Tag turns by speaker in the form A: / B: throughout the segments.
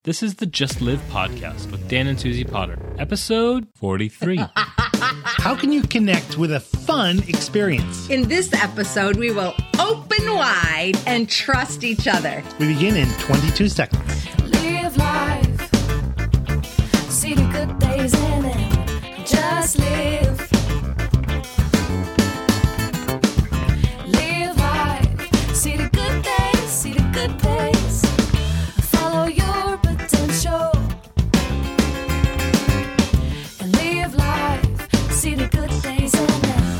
A: This is the Just Live podcast with Dan and Susie Potter, episode 43.
B: How can you connect with a fun experience?
C: In this episode, we will open wide and trust each other.
B: We begin in 22 seconds.
D: Live life, see the good days in it, just live. Live life, see the good days, see the good days, follow your potential. And live life, see the good days in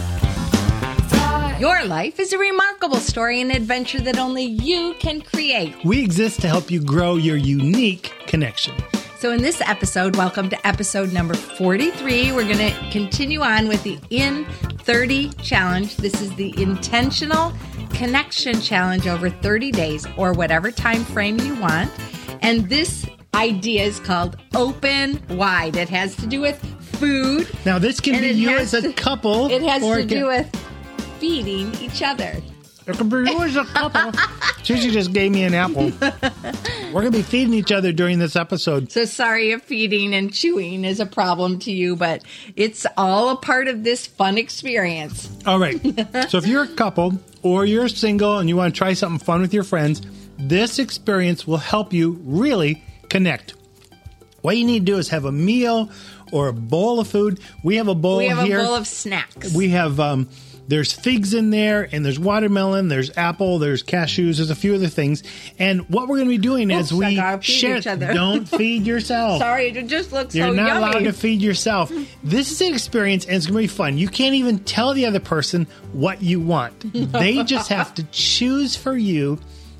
D: it, thrive.
C: Your life is a remarkable story and adventure that only you can create.
B: We exist to help you grow your unique connection.
C: So in this episode, welcome to episode number 43. We're going to continue on with the In 30 Challenge. This is the intentional connection challenge over 30 days or whatever time frame you want. And this idea is called Open Wide. It has to do with food.
B: Now, this can
C: And
B: be
C: it
B: you
C: has
B: as a
C: to-
B: couple.
C: It has
B: or
C: to do with feeding each other.
B: It can be you as a couple. Susie just gave me an apple. We're going to be feeding each other during this episode.
C: So sorry if feeding and chewing is a problem to you, but it's all a part of this fun experience.
B: All right. So if you're a couple or you're single and you want to try something fun with your friends, this experience will help you really connect. What you need to do is have a meal or a bowl of food. We have a bowl
C: We have
B: here.
C: a bowl of snacks.
B: We have, there's figs in there, and there's watermelon, there's apple, there's cashews, there's a few other things. And what we're going to be doing as
C: Oops, I
B: we
C: gotta feed
B: share,
C: each other.
B: don't feed yourself.
C: Sorry, it just looks
B: You're
C: so
B: not
C: yummy.
B: allowed to feed yourself. This is an experience, and it's going to be fun. You can't even tell the other person what you want. They just have to choose for you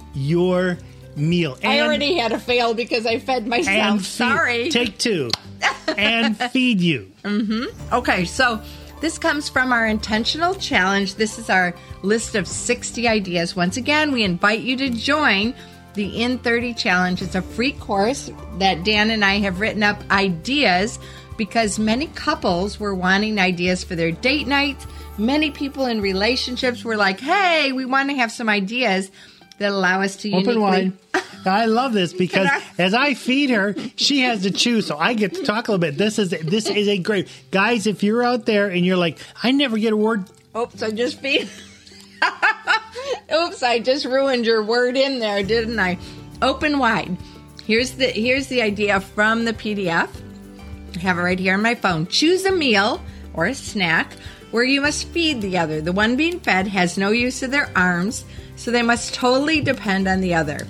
B: your meal.
C: I already had a fail because I fed myself.
B: and
C: Sorry.
B: Take two. And feed you.
C: Okay, so this comes from our intentional challenge. This is our list of 60 ideas. Once again, we invite you to join the In 30 Challenge. It's a free course that Dan and I have written up ideas because many couples were wanting ideas for their date nights. Many people in relationships were like, hey, we want to have some ideas that allow us to uniquely...
B: Open wide. I love this because as I feed her, she has to choose, so I get to talk a little bit. This is a great... Guys, if you're out there and you're like, I never get a word...
C: Oops, I just feed. Oops, I just ruined your word in there, didn't I? Open wide. Here's the idea from the PDF. I have it right here on my phone. Choose a meal or a snack where you must feed the other. The one being fed has no use of their arms, so they must totally depend on the other.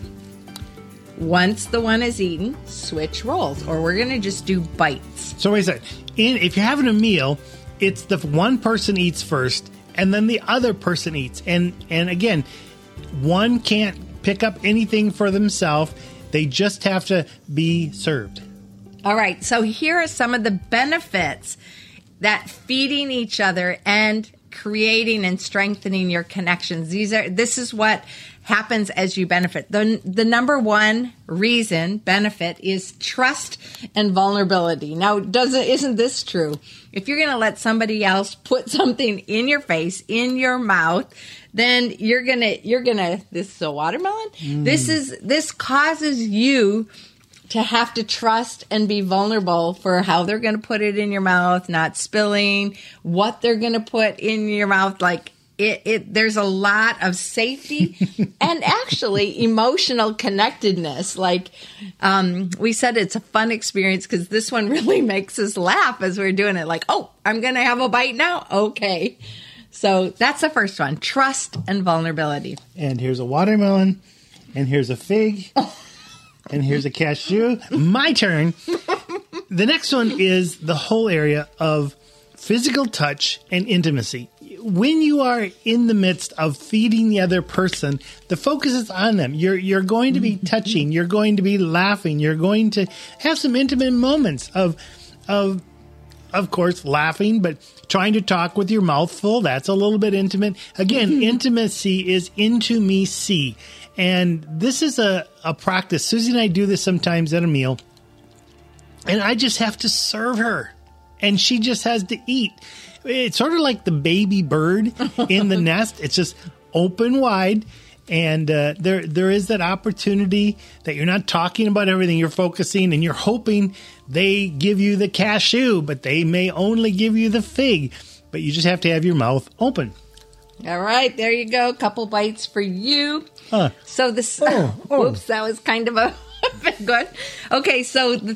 C: Once the one is eaten, switch roles, or we're going to just do bites.
B: So wait a second. If you're having a meal, it's the one person eats first, and then the other person eats. And again, one can't pick up anything for themselves. They just have to be served.
C: All right, so here are some of the benefits that feeding each other and creating and strengthening your connections. This is what happens as you benefit. The number one benefit is trust and vulnerability. Now, isn't this true? If you're going to let somebody else put something in your face, in your mouth, then you're gonna. This is a watermelon. This causes you to have to trust and be vulnerable for how they're going to put it in your mouth, not spilling, what they're going to put in your mouth. Like there's a lot of safety and actually emotional connectedness. Like we said, it's a fun experience because this one really makes us laugh as we're doing it. Like, oh, I'm going to have a bite now. Okay. So that's the first one, trust and vulnerability.
B: And here's a watermelon, and here's a fig. And here's a cashew. My turn. The next one is the whole area of physical touch and intimacy. When you are in the midst of feeding the other person, the focus is on them. You're going to be touching. You're going to be laughing. You're going to have some intimate moments of course, laughing, but trying to talk with your mouth full. That's a little bit intimate. Again, intimacy is into me see. And this is a practice. Susie and I do this sometimes at a meal. And I just have to serve her. And she just has to eat. It's sort of like the baby bird in the nest. It's just open wide. And there is that opportunity that you're not talking about everything. You're focusing and you're hoping they give you the cashew, but they may only give you the fig. But you just have to have your mouth open.
C: All right, there you go. Couple bites for you. So this, whoops, that was kind of a good. Okay, so the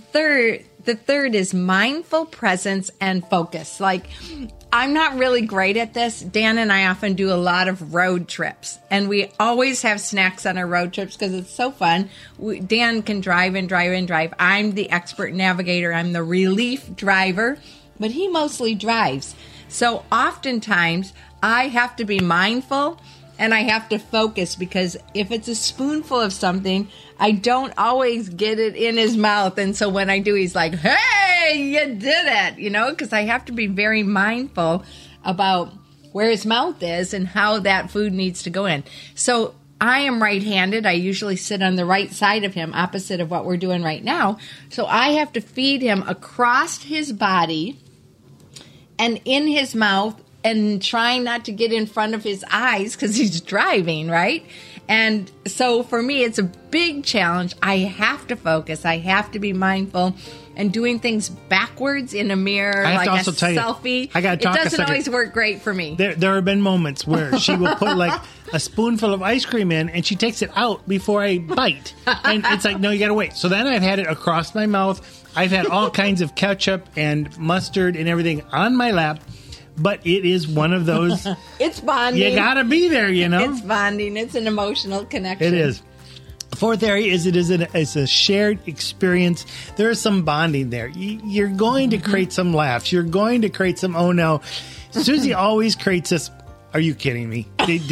C: third is mindful presence and focus. Like, I'm not really great at this. Dan and I often do a lot of road trips, and we always have snacks on our road trips because it's so fun. Dan can drive and drive and drive. I'm the expert navigator. I'm the relief driver, but he mostly drives. So oftentimes I have to be mindful and I have to focus, because if it's a spoonful of something, I don't always get it in his mouth. And so when I do, he's like, hey, you did it, because I have to be very mindful about where his mouth is and how that food needs to go in. So I am right-handed. I usually sit on the right side of him, opposite of what we're doing right now. So I have to feed him across his body and in his mouth, and trying not to get in front of his eyes because he's driving, right? And so for me, it's a big challenge. I have to focus. I have to be mindful. And doing things backwards in a mirror,
B: I have
C: like
B: to also
C: a
B: tell you,
C: selfie,
B: I gotta talk
C: it
B: a
C: doesn't
B: second.
C: always work great for me.
B: There have been moments where she will put like a spoonful of ice cream in, and she takes it out before I bite. And it's like, no, you got to wait. So then I've had it across my mouth. I've had all kinds of ketchup and mustard and everything on my lap. But it is one of those.
C: It's bonding.
B: You got to be there,
C: It's bonding. It's an emotional connection.
B: It is. Fourth area is it's a shared experience. There is some bonding there. You're going to create some laughs. You're going to create some, oh no. Susie always creates this. Are you kidding me? Did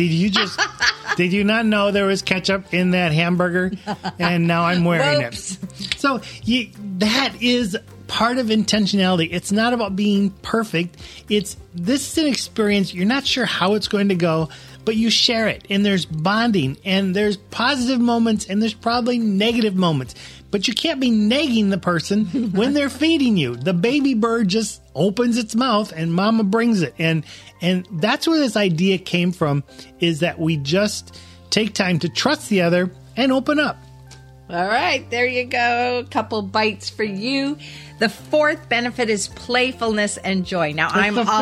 B: you not know there was ketchup in that hamburger? And now I'm wearing it. So that is part of intentionality. It's not about being perfect. This is an experience. You're not sure how it's going to go, but you share it, and there's bonding, and there's positive moments, and there's probably negative moments. But you can't be nagging the person when they're feeding you. The baby bird just opens its mouth, and mama brings it. And that's where this idea came from, is that we just take time to trust the other and open up.
C: All right, there you go. A couple bites for you. The fourth benefit is playfulness and joy. Now,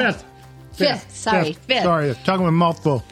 B: Fifth.
C: Sorry,
B: talking with mouthful.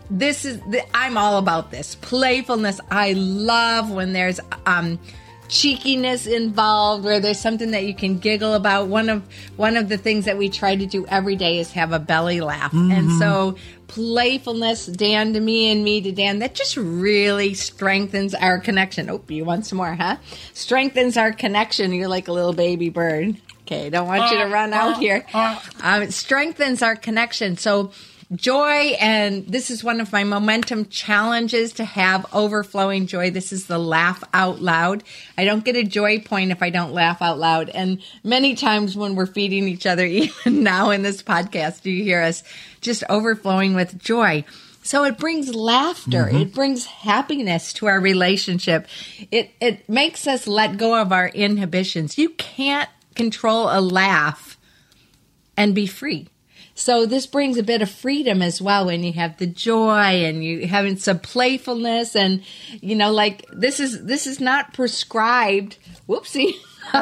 C: I'm all about this. Playfulness. I love when there's cheekiness involved, where there's something that you can giggle about. One of the things that we try to do every day is have a belly laugh. Mm-hmm. And so playfulness, Dan to me and me to Dan, that just really strengthens our connection. Oh, you want some more, huh? Strengthens our connection. You're like a little baby bird. Okay, don't want you to run out here. It strengthens our connection. So joy, and this is one of my momentum challenges, to have overflowing joy. This is the laugh out loud. I don't get a joy point if I don't laugh out loud. And many times when we're feeding each other, even now in this podcast, you hear us just overflowing with joy. So it brings laughter. Mm-hmm. It brings happiness to our relationship. It makes us let go of our inhibitions. You can't control a laugh and be free. So this brings a bit of freedom as well when you have the joy and you having some playfulness, and like this is not prescribed. Whoopsie.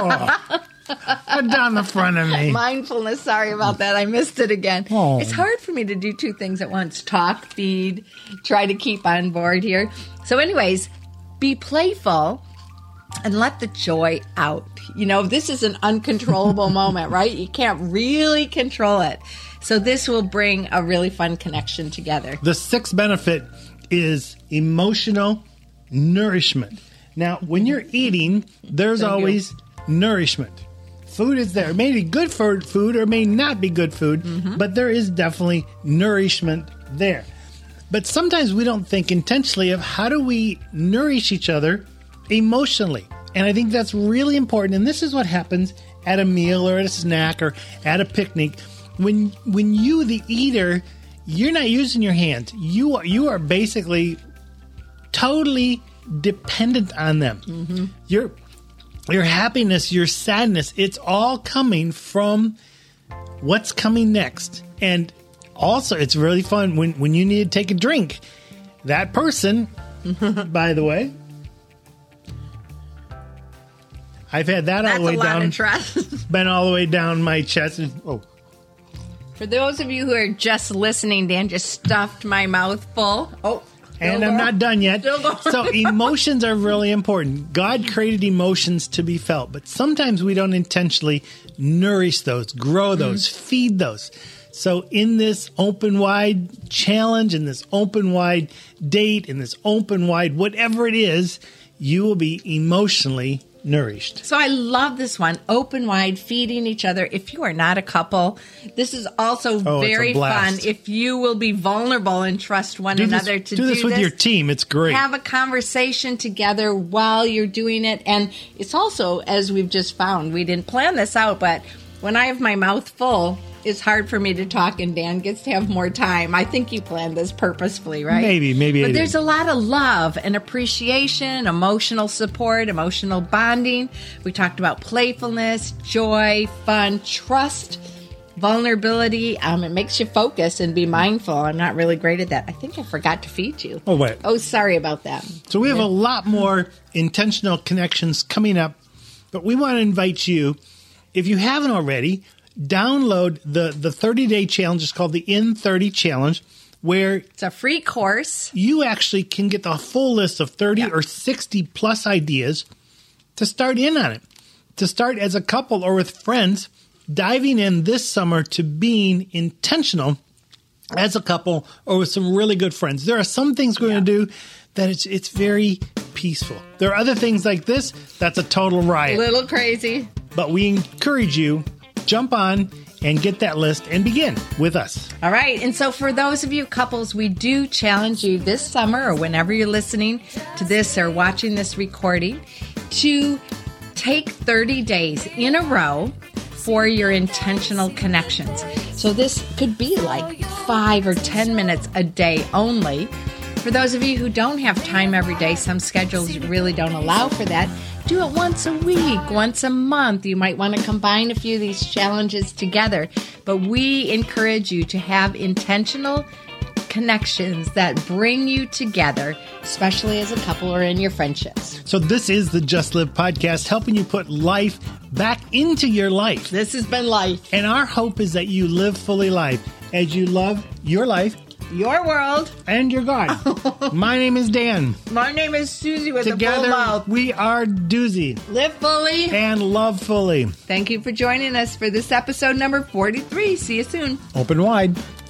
B: Down the front of me.
C: Mindfulness. Sorry about that. I missed it again. Oh. It's hard for me to do two things at once: talk, feed, try to keep on board here. So anyways, be playful and let the joy out. This is an uncontrollable moment, right? You can't really control it. So this will bring a really fun connection together.
B: The sixth benefit is emotional nourishment. Now, when you're eating, there's always nourishment. Food is there. It may be good for food or may not be good food, but there is definitely nourishment there. But sometimes we don't think intentionally of how do we nourish each other emotionally. And I think that's really important. And this is what happens at a meal or at a snack or at a picnic. When you, the eater, you're not using your hands. You are basically totally dependent on them. Mm-hmm. Your happiness, your sadness, it's all coming from what's coming next. And also, it's really fun when you need to take a drink. That person, by the way, I've had that all
C: That's
B: the way
C: a lot
B: down.
C: of trust.
B: Been all the way down my chest. Oh,
C: For those of you who are just listening, Dan just stuffed my mouth full. Oh,
B: and I'm not done yet.
C: Still going.
B: So emotions are really important. God created emotions to be felt, but sometimes we don't intentionally nourish those, grow those, feed those. So in this open wide challenge, in this open wide date, in this open wide whatever it is, you will be emotionally nourished.
C: So I love this one, open wide, feeding each other. If you are not a couple, this is also
B: it's a
C: very fun.
B: blast.
C: If you will be vulnerable and trust one another to
B: do this with your team. It's great.
C: Have a conversation together while you're doing it. And it's also, as we've just found, we didn't plan this out, but when I have my mouth full, it's hard for me to talk and Dan gets to have more time. I think you planned this purposefully, right?
B: Maybe I
C: But there's
B: did.
C: a lot of love and appreciation, emotional support, emotional bonding. We talked about playfulness, joy, fun, trust, vulnerability. It makes you focus and be mindful. I'm not really great at that. I think I forgot to feed you.
B: Oh, wait.
C: Oh, sorry about that.
B: So we have a lot more intentional connections coming up, but we want to invite you, if you haven't already, download the 30-day challenge. It's called the In30 Challenge, where
C: It's a free course.
B: you actually can get the full list of 30 or 60 plus ideas to start in on it, to start as a couple or with friends, diving in this summer to being intentional as a couple or with some really good friends. There are some things we're going to do that it's very peaceful. There are other things like this that's a total riot.
C: Little crazy.
B: But we encourage you, jump on and get that list and begin with us.
C: All right. And so for those of you couples, we do challenge you this summer or whenever you're listening to this or watching this recording to take 30 days in a row for your intentional connections. So this could be like 5 or 10 minutes a day only. For those of you who don't have time every day, some schedules really don't allow for that. Do it once a week, once a month. You might want to combine a few of these challenges together. But we encourage you to have intentional connections that bring you together, especially as a couple or in your friendships.
B: So this is the Just Live podcast, helping you put life back into your life.
C: This has been life.
B: And our hope is that you live fully life as you love your life
C: Your world.
B: and your God. My name is Dan.
C: My name is Susie with a full
B: Together,
C: mouth.
B: we are Doozy
C: Live fully.
B: and love fully.
C: Thank you for joining us for this episode number 43. See you soon.
B: Open wide.